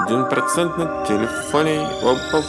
1% на телефоне. Оп-оп.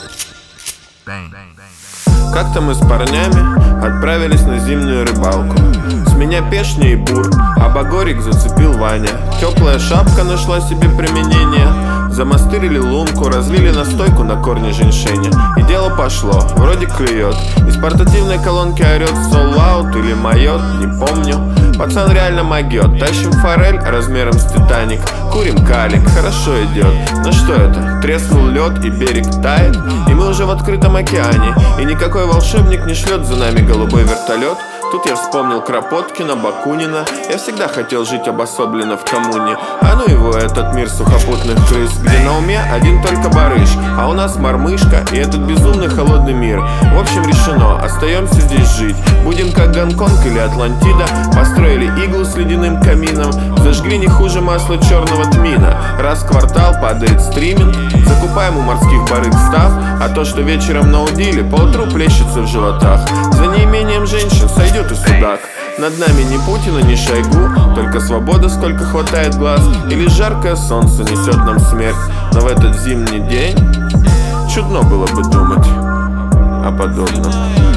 Как-то мы с парнями отправились на зимнюю рыбалку. С меня пешня и бур, а багорик зацепил Ваня. Теплая шапка нашла себе применение. Замастырили лунку, разлили настойку на корне женьшеня. И дело пошло, вроде клюет. Из портативной колонки орет солл-аут или майот, не помню. Пацан реально могет. Тащим форель размером с Титаник. Курим калик, хорошо идет. Но что это? Треснул лед и берег тает. И мы уже в открытом океане. И никакой волшебник не шлет за нами голубой вертолет. Тут я вспомнил Кропоткина, Бакунина. Я всегда хотел жить обособленно в коммуне. А ну его этот мир сухопутных крыс, где на уме один только барыш, а у нас мормышка и этот безумный холодный мир. В общем решено, остаемся здесь жить. Будем как Гонконг или Атлантида. Построили иглу с ледяным камином. Зажгли не хуже масла черного тмина. Раз в квартал падает стриминг. Закупаем у морских барыг став. А то, что вечером наудили, поутру плещется в животах. За неимением женщин сойдет и судак. Над нами ни Путина, ни Шойгу. Только свобода, сколько хватает глаз. И лишь жаркое солнце несет нам смерть. Но в этот зимний день чудно было бы думать о подобном.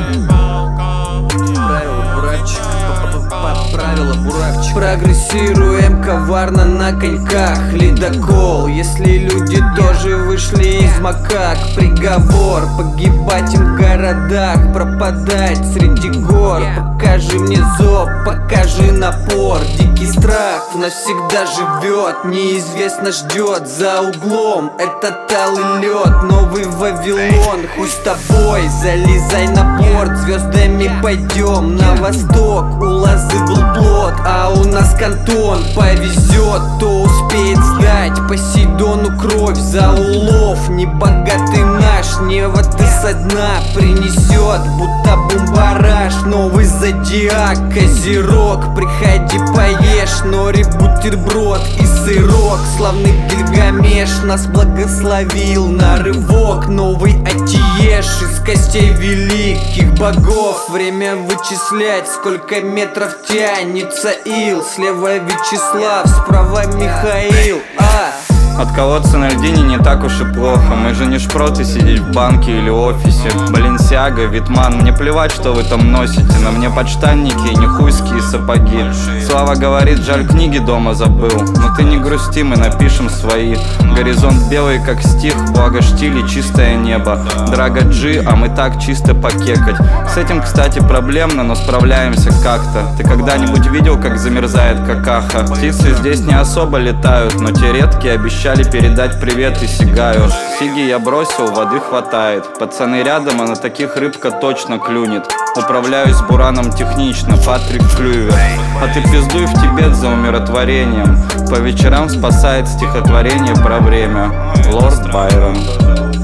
Правила буравчик. Прогрессируем коварно на коньках. Ледокол, если люди тоже вышли из макак. Приговор, погибать им в городах, пропадать среди гор. Покажи мне зоб, покажи напор. Дикий страх навсегда живет, неизвестно ждет за углом. Это талый лед, новый Вавилон. Хуй с тобой, залезай на борт. Звездами пойдем на восток. У лозы был плод, а у нас кантон. Повезет, то успеет сдать Посейдону кровь за улов. Небогатый наш неводы со дна принесет, будто бумбараш. Новый зодиак, козерог. Приходи поешь, нори, бутерброд и сырок. Славный Гильгамеш нас благословил на рывок. Новый Атиеш из костей великих богов. Время вычислять, сколько метров тянется ил. Слева Вячеслав, справа Михаил. Отколоться на льдине не так уж и плохо. Мы же не шпроты сидеть в банке или офисе. Баленсиага, Витман, мне плевать, что вы там носите. На мне подштанники и не хуйские сапоги. Слава говорит, жаль, книги дома забыл. Но ты не грусти, мы напишем свои. Горизонт белый, как стих, благо штили, чистое небо. Драга Джи, а мы так чисто покекать. С этим, кстати, проблемно, но справляемся как-то. Ты когда-нибудь видел, как замерзает какаха? Птицы здесь не особо летают, но те редкие обещают передать привет и сигают. Сиги я бросил, воды хватает. Пацаны рядом, а на таких рыбка точно клюнет. Управляюсь бураном технично, Патрик Клювер. А ты пиздуй в Тибет за умиротворением. По вечерам спасает стихотворение про время. Лорд Байрон.